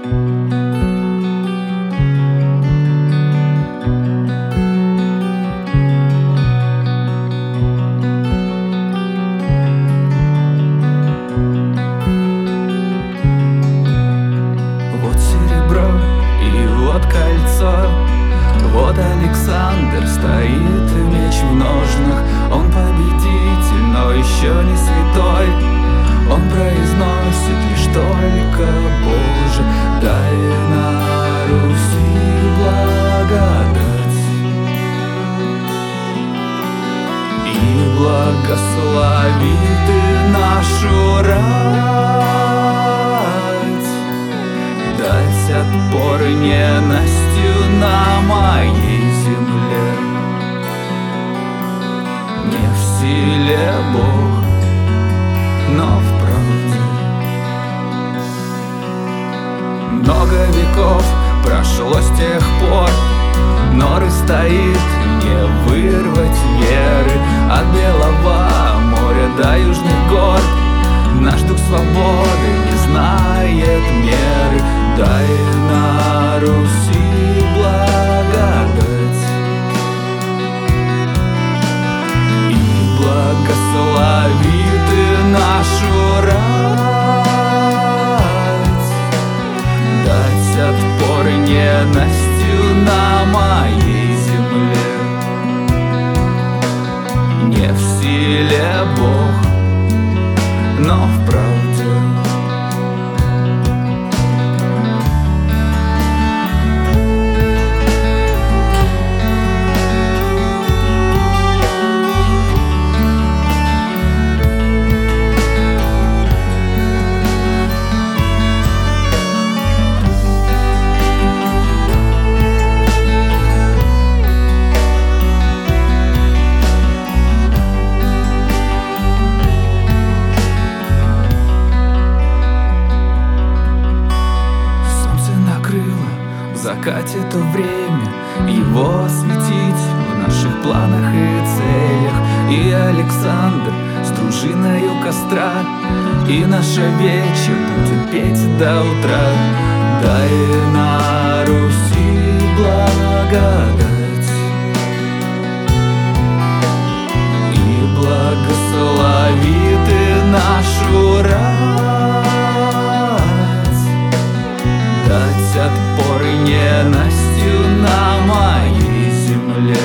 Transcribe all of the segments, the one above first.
Вот серебро и вот кольцо, вот Александр стоит, меч в ножнах. Он победитель, но еще не святой. Он произносит лишь только: Боже, дай на Руси благодать и благослови ты нашу рать. Дать отпор ненастью на моей земле. Не в силе Бог, но в правде. Много веков прошло с тех пор, Норы стоит, не вырвать веры. От Белого моря до южных гор наш дух свободы не знает меры. Дай на Руси благодать и благослови ты нашу рать. Дать отпор ненастью на моей земле. Не в силе Бог, но в правде. В закате то время его осветить в наших планах и целях. И Александр с дружиною костра, и наша вече будет петь до утра. Дай на Руси благодать и благослови ты нашу рать. Дать отпор ненастью на моей земле.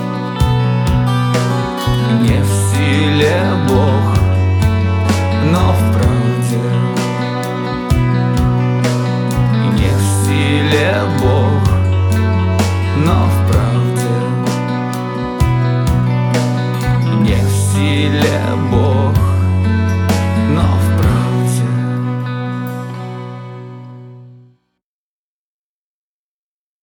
Не в силе Бог, но в правде. Не в силе Бог, но в правде. Не в силе Бог.